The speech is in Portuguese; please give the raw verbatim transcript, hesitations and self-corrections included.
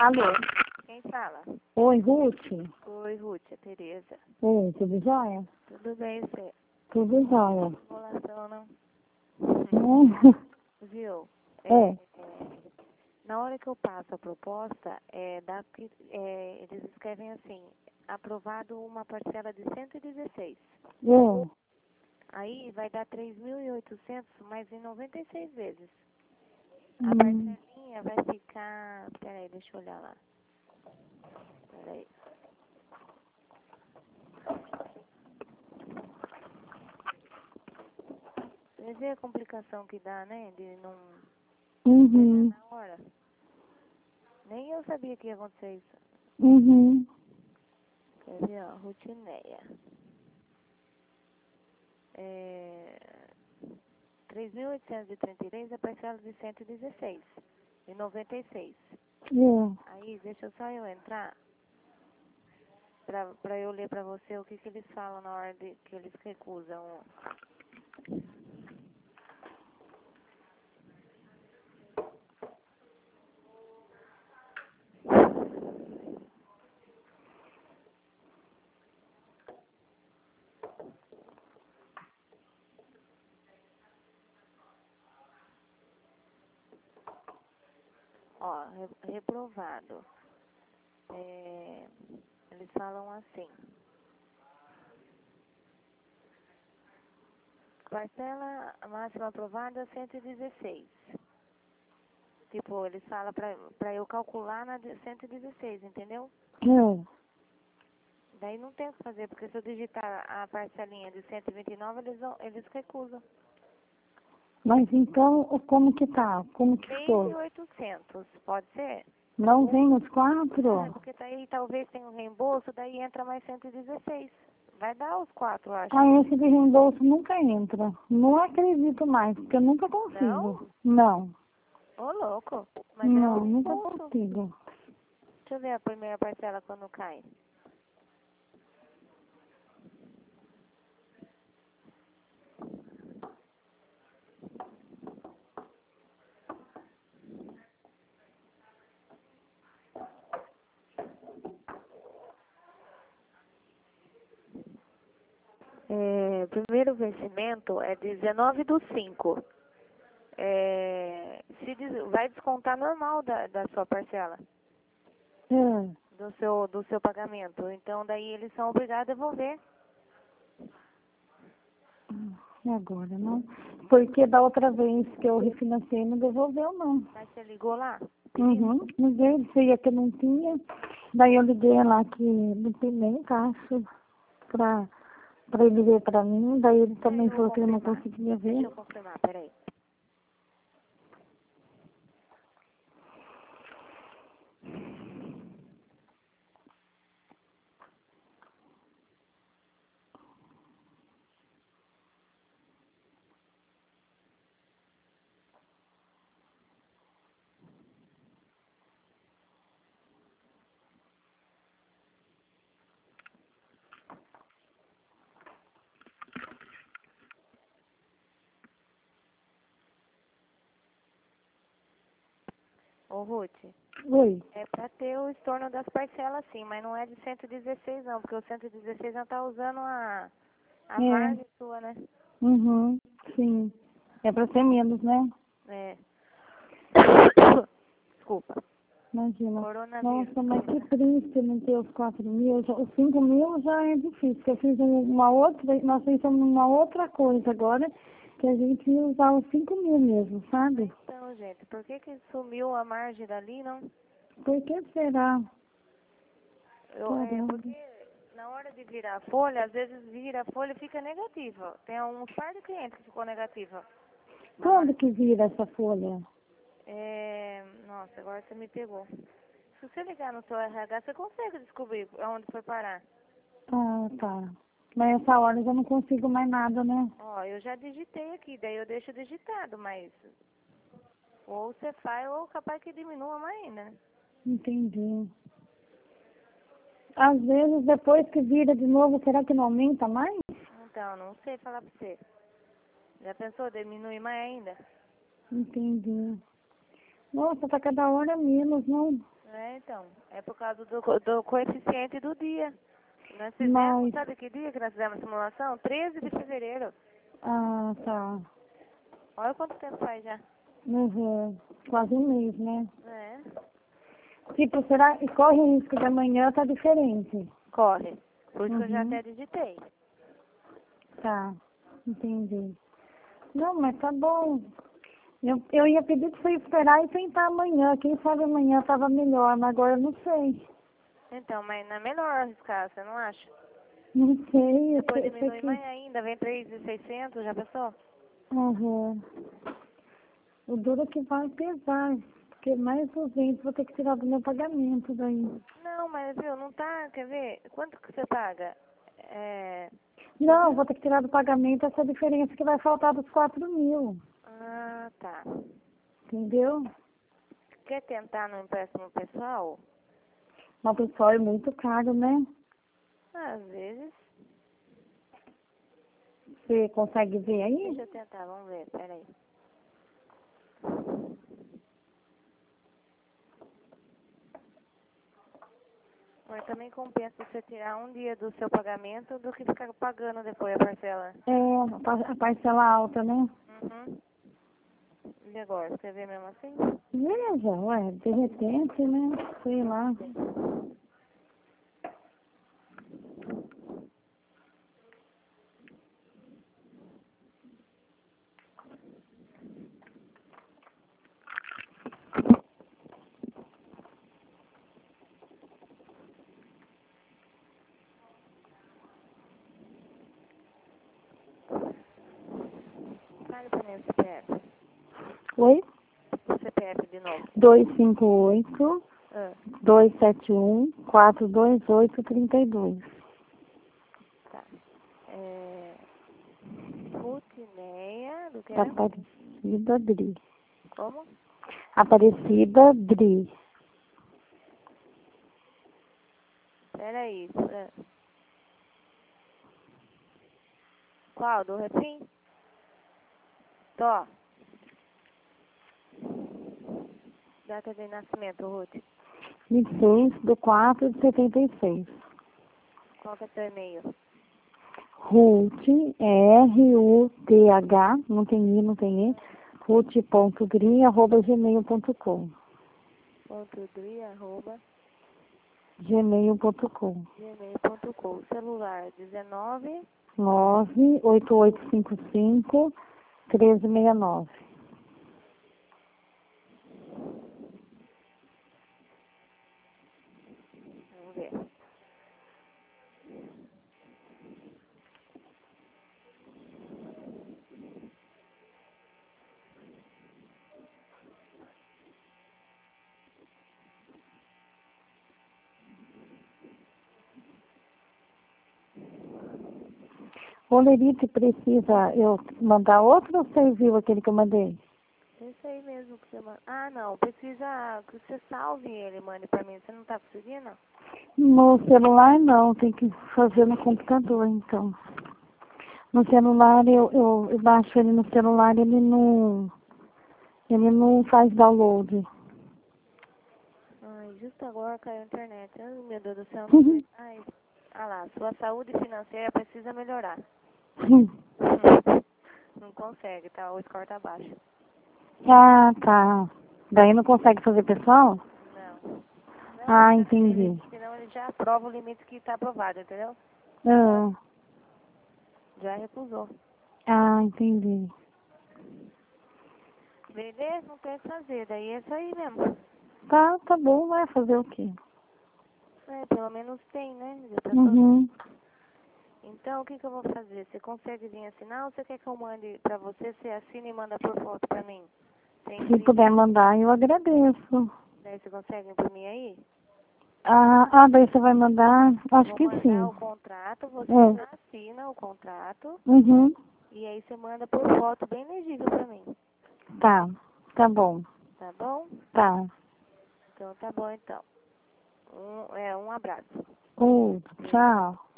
Alô? Quem fala? Oi, Ruth. Oi, Ruth, é Tereza. Oi, tudo jóia? Tudo bem, você? Tudo jóia. Enrolação, não? É. Viu? É. É, na hora que eu passo a proposta, é, dá, que- é, eles escrevem assim, aprovado uma parcela de cento e dezesseis. É. Aí vai dar três mil e oitocentos, mais em noventa e seis vezes. A Hum. parcelinha vai ficar... Peraí, deixa eu olhar lá. Peraí. Você vê a complicação que dá, né? De não Uhum. pegar na hora. Nem eu sabia que ia acontecer isso. Uhum. Quer ver, ó, Rutineia. É... três mil oitocentos e trinta e três, a parcela de cento e dezesseis. E noventa e seis. É. Aí, deixa só eu entrar pra, pra eu ler pra você o que, que eles falam na hora de, que eles recusam. Ó, re- reprovado. É, eles falam assim. Parcela máxima aprovada cento e dezesseis. Tipo, eles falam pra, pra eu calcular na de cento e dezesseis, entendeu? É. Daí não tem o que fazer, porque se eu digitar a parcelinha de cento e vinte e nove, eles, vão- eles recusam. Mas então, como que tá? Como que três mil ficou? e oitocentos, pode ser? Não vem os É, quatro? porque daí talvez tenha um reembolso, daí entra mais cento e dezesseis. Vai dar os quatro, eu acho. Ah, esse de reembolso nunca entra. Não acredito mais, porque eu nunca consigo. Não. Ô, louco. Mas é um Não, nunca reembolso. consigo. Deixa eu ver a primeira parcela quando cai. É, primeiro vencimento é dezenove do cinco. É, se des- vai descontar normal da, da sua parcela, É. do seu, do seu pagamento. Então, daí eles são obrigados a devolver. E agora, não? Porque da outra vez que eu refinanciei, não devolveu, não. Mas você ligou lá? Uhum. Liguei, dizia que não tinha. Daí eu liguei lá que não tem nem caixa pra, pra ele ver pra mim. Daí ele também Eu vou falou que ele não confirmar. conseguia Deixa ver. eu confirmar, peraí. Ô, Ruth, Oi. é pra ter o estorno das parcelas, sim, mas não é de cento e dezesseis, não, porque o cento e dezesseis não tá usando a, a É. margem sua, né? Uhum. Sim. É pra ser menos, né? É. Desculpa. Imagina. Coronavírus. Nossa, mas que triste não ter os quatro mil. Já- Os cinco mil já é difícil, porque eu fiz um- uma outra, nós fizemos uma outra coisa agora, que a gente ia usar os cinco mil mesmo, sabe? Então, gente, por que que sumiu a margem dali, não? Por que será? Eu, é Caramba. porque na hora de virar a folha, às vezes vira a folha e fica negativa. Tem um par de clientes que ficou negativa. na Quando margem. que vira essa folha? É, nossa, agora você me pegou. Se você ligar no seu R H, você consegue descobrir aonde foi parar. Ah, tá. Mas essa hora eu já não consigo mais nada, né? Ó, eu já digitei aqui, daí eu deixo digitado, mas ou você faz ou capaz que diminua mais ainda, né? Entendi. Às vezes, depois que vira de novo, será que não aumenta mais? Então, não sei falar pra você. Já pensou diminuir mais ainda? Entendi. Nossa, tá cada hora menos, não? É, É, então, é por causa do, co- do coeficiente do dia. Nós fizemos, Mas, sabe que dia que nós fizemos a simulação? treze de fevereiro. ah, tá. Olha quanto tempo faz já. Uhum. Quase um mês, né? É, Tipo, será que corre o risco de amanhã tá diferente? corre. Por isso que eu já Uhum. até digitei. Tá, entendi. Não, mas tá bom. Eu, eu ia pedir pra você esperar e tentar amanhã. Quem sabe amanhã tava melhor, mas agora eu não sei. Então, mas não é melhor arriscar, você não acha? Não sei, eu Depois sei, sei diminui que... mais ainda, vem três mil e seiscentos, já pensou? Uhum. O duro é que vai pesar, porque mais duzentos vou ter que tirar do meu pagamento daí. Não, mas viu, não tá, quer ver? Quanto que você paga? É... Não, vou ter que tirar do pagamento essa diferença que vai faltar dos quatro mil. Ah, tá. Entendeu? Quer tentar no empréstimo pessoal? Mas o pessoal é muito caro, né? Às vezes. Você consegue ver aí? Deixa eu tentar, vamos ver, peraí. Mas também compensa você tirar um dia do seu pagamento do que ficar pagando depois a parcela. É, a par- a parcela alta, né? Uhum. E agora, você vê mesmo assim? Veja, ué, de repente, né? Sei lá. Fale pra mim o C P F. Oi? O C P F de novo. dois cinco oito, Ah, dois sete um, quatro dois oito, três dois. tá. É... Rutineia, do que? Aparecida Dri. Como? Aparecida Dri. Peraí. É. Qual? Do Refim? Tó. Data de nascimento, Ruth. vinte e seis do quatro de setenta e seis. Qual que é teu e-mail? Ruth, R U T H, não tem I, não tem E, ruth.gri, arroba gmail ponto com. Ponto dri, arroba, gmail ponto com. gmail ponto com. Celular dezenove. nove oito oito cinco cinco, um três seis nove. Vamos ver. Ô, Lerite, precisa eu mandar outro ou você viu aquele que eu mandei? Esse aí mesmo que você manda. Ah, não. Precisa que você salve ele, mande pra mim. Você não tá conseguindo? No celular não, tem que fazer no computador, então. No celular, eu, eu, eu baixo ele no celular, ele não, ele não faz download. Ai, justo agora caiu a internet. Ai, meu Deus do céu. Não sei. Ai, ah lá. Sua saúde financeira precisa melhorar. Não consegue, tá? O score tá baixo. Ah, tá. Daí não consegue fazer pessoal? Não. Não, Ah, ele já- entendi. ele- senão ele já aprova o limite que tá aprovado, entendeu? Ah, Já recusou. ah, entendi. Beleza? Não tem o que fazer. Daí é isso aí mesmo. Tá, tá bom, vai fazer o quê? É, pelo menos tem, né? Já pensou? Uhum. Então, o que que eu vou fazer? Você consegue vir assinar ou você quer que eu mande pra você? Você assina e manda por foto pra mim? Tem Se print? puder mandar, eu agradeço. Daí você consegue imprimir aí? Ah, ah, daí você vai mandar? Acho Vou que mandar sim. o contrato, você É. assina o contrato Uhum. e aí você manda por foto bem legível pra mim. Tá, tá bom. Tá bom? Tá. Então tá bom então. Um, é, um abraço. Outro, tchau.